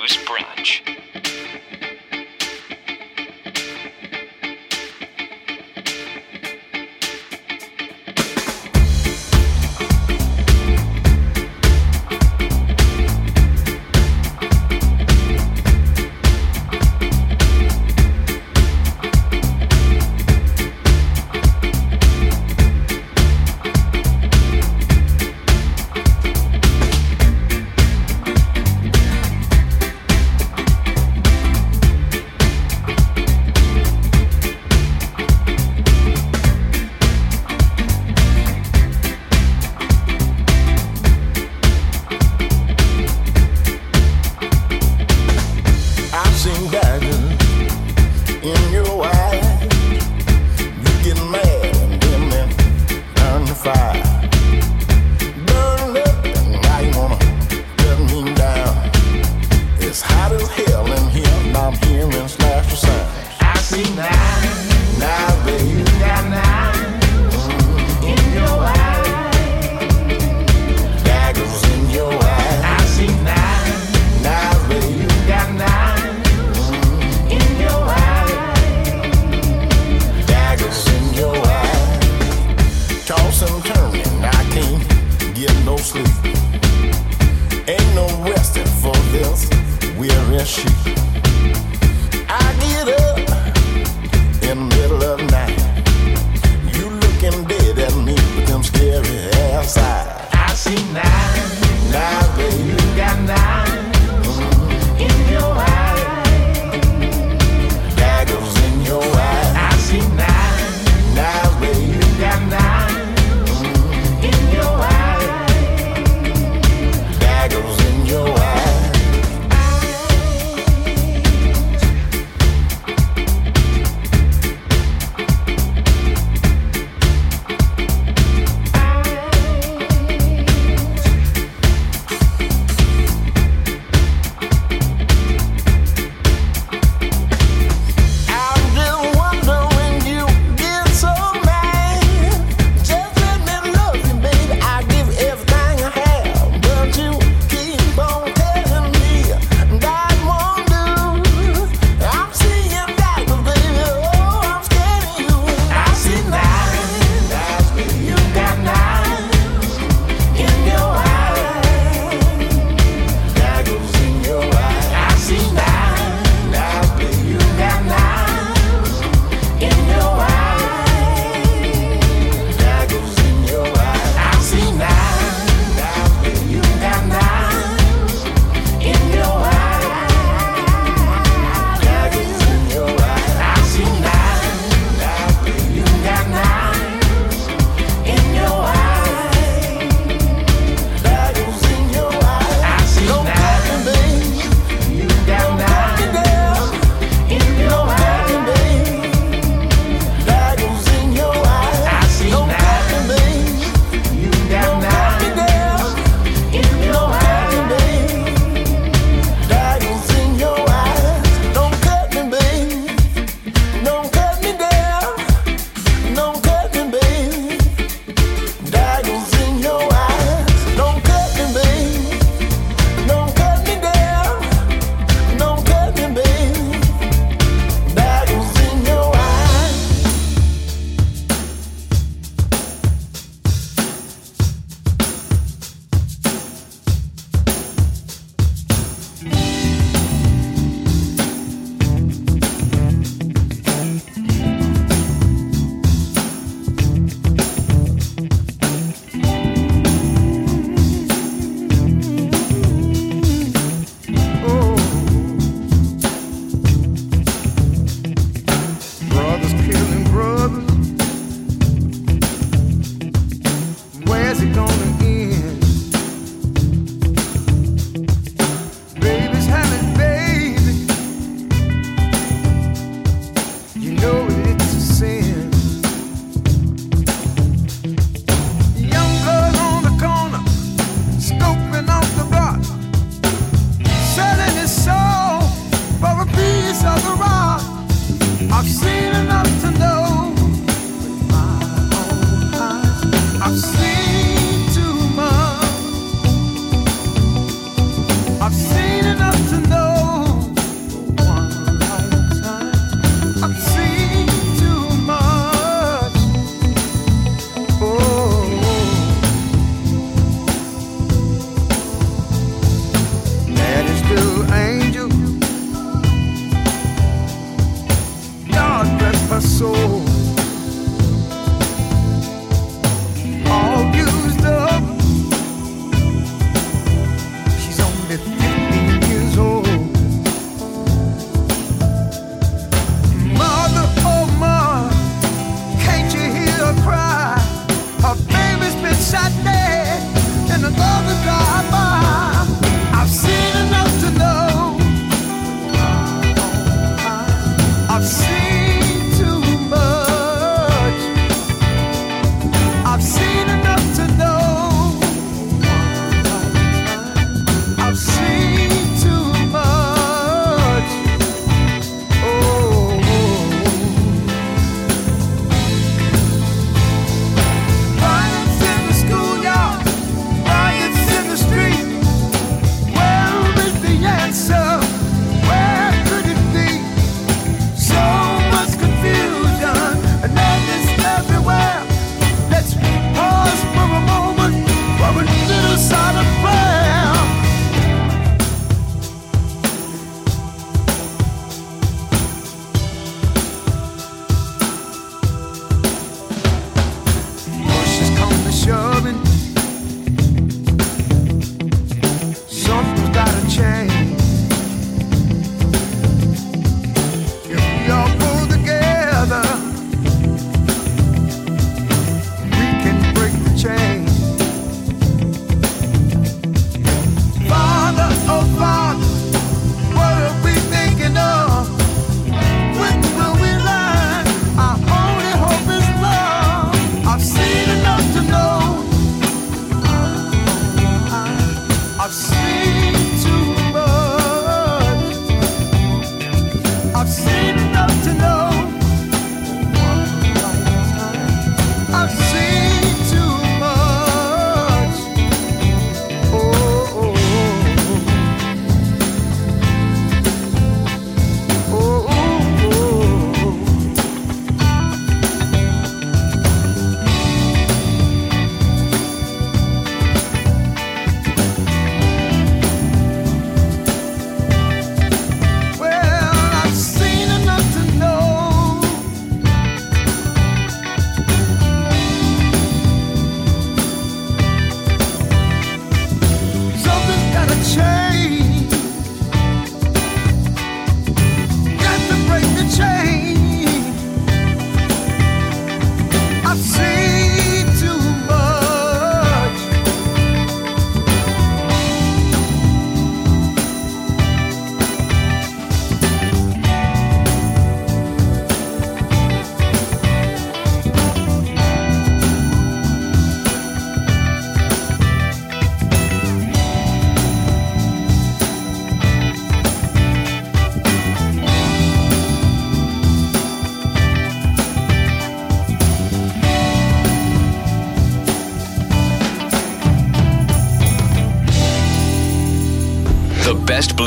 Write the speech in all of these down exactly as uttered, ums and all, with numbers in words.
Blues Brunch.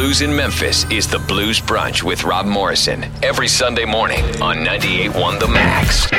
blues in Memphis is the Blues Brunch with Rob Morrison every Sunday morning on ninety-eight point one The Max.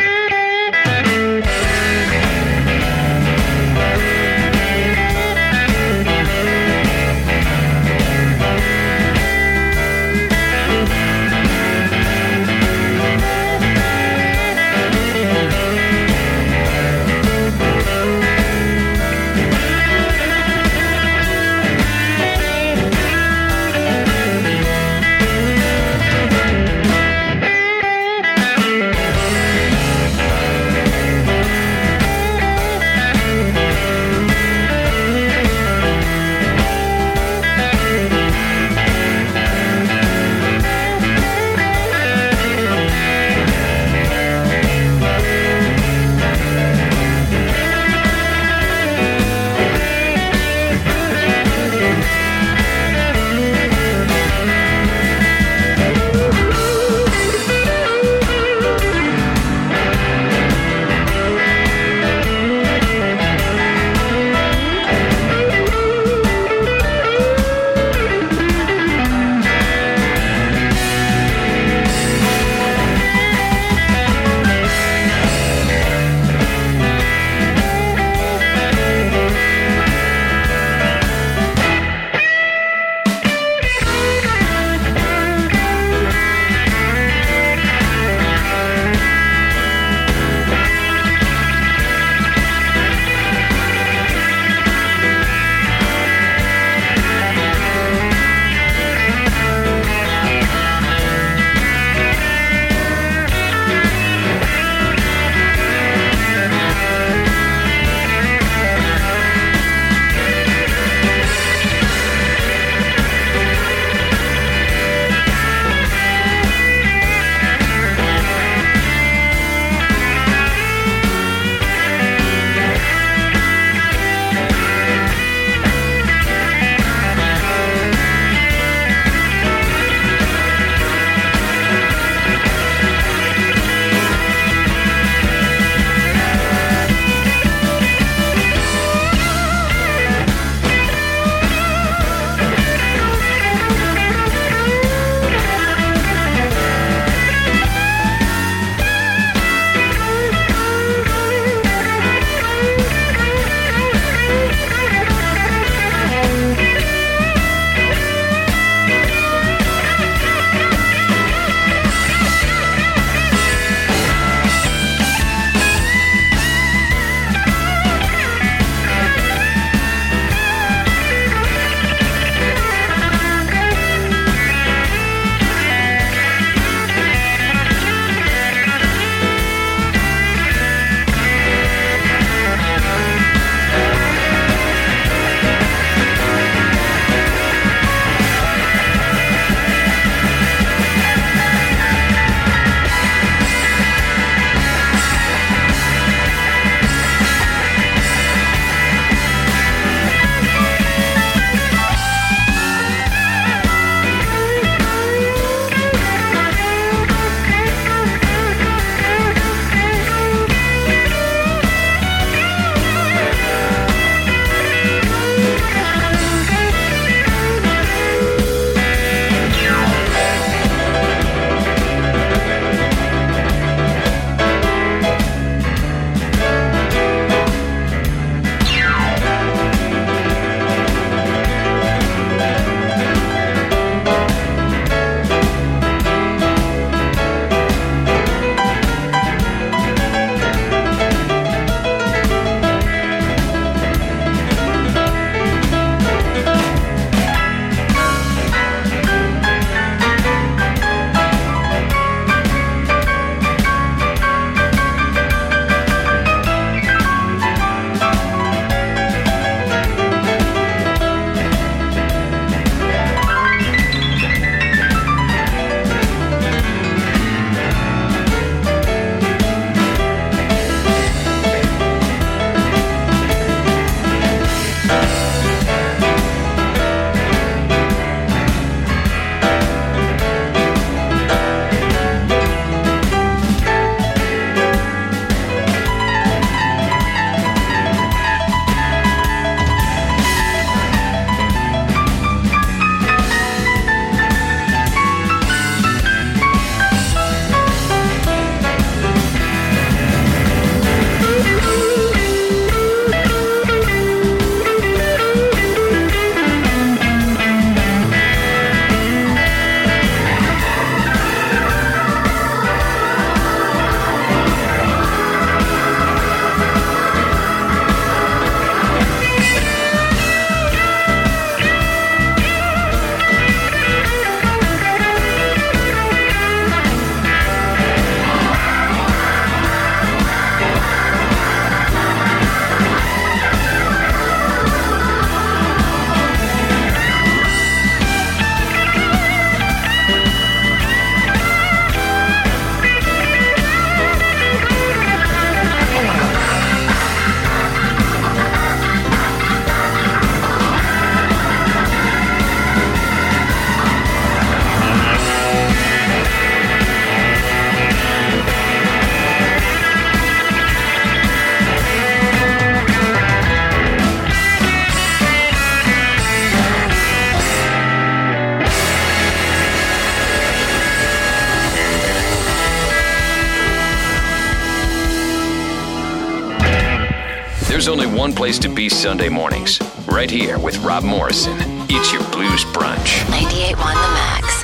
There's only one place to be Sunday mornings. Right here with Rob Morrison. It's your Blues Brunch. ninety-eight point one The Max.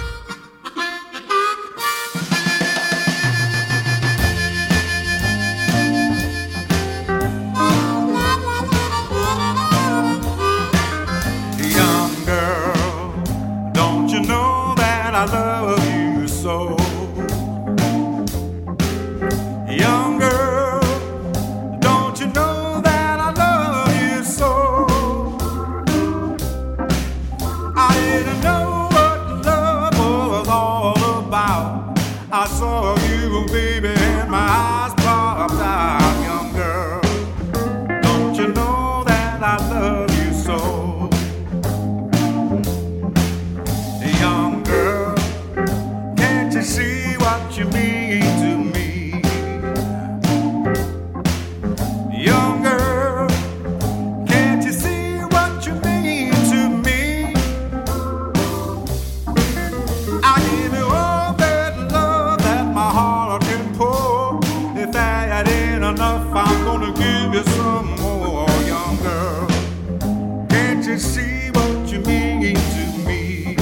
Young girl, don't you know that I love you so? Young girl, don't you know that I love you so? I didn't know what love was all about. I saw you, baby, and my eyes popped out. Young girl, don't you know that I love you so? Young girl, can't you see what you mean to me? Young girl, can't you see what you mean to me? I give you all that love that my heart can pour. If that ain't enough, I'm gonna give you some more. Young girl, can't you see what you mean to me?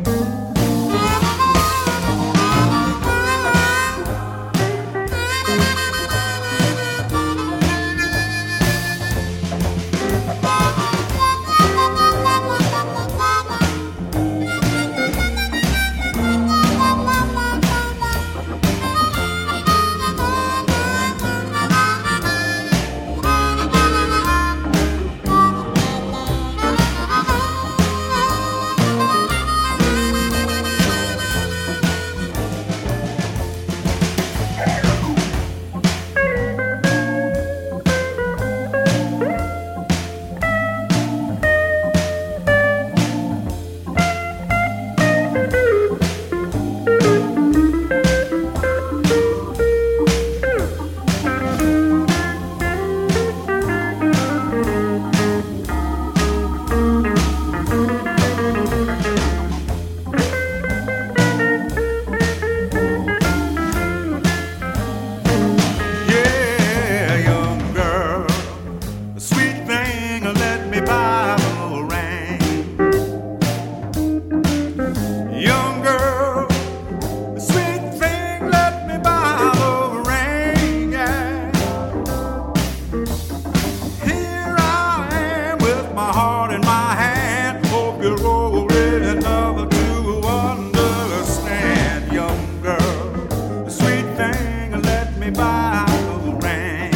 Yeah, young girl, a sweet thing, let me buy a ring. Young girl, a sweet thing, let me buy a ring. Yeah. Here I am with my heart in my hand. Hope you're old enough to understand. Young girl, a sweet thing, let me buy a ring.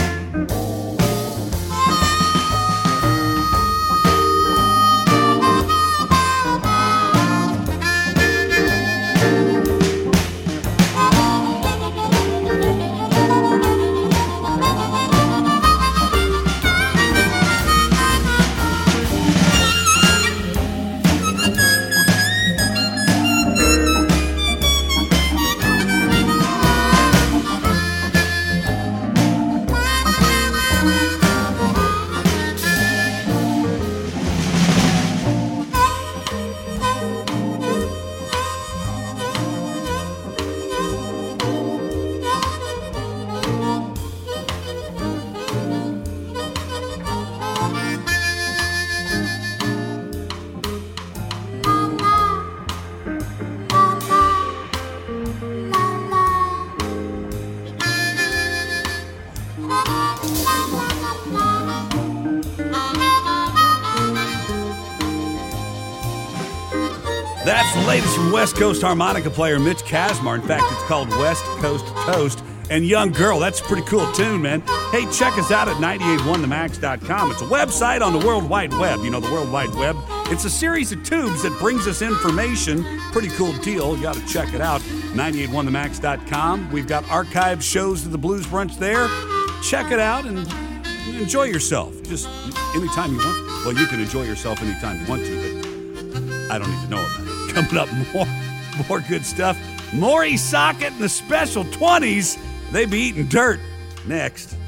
That's the latest from West Coast harmonica player Mitch Kazmar. In fact, it's called West Coast Toast. And Young Girl, that's a pretty cool tune, man. Hey, check us out at ninety-eight one the max dot com. It's a website on the World Wide Web. You know, the World Wide Web. It's a series of tubes that brings us information. Pretty cool deal. You got to check it out. ninety-eight one the max dot com. We've got archived shows of the Blues Brunch there. Check it out and enjoy yourself. Just anytime you want. Well, you can enjoy yourself anytime you want to, but I don't need to know about it. Coming up, more, more good stuff. Maury Socket and the Special twenties. They be eating dirt next.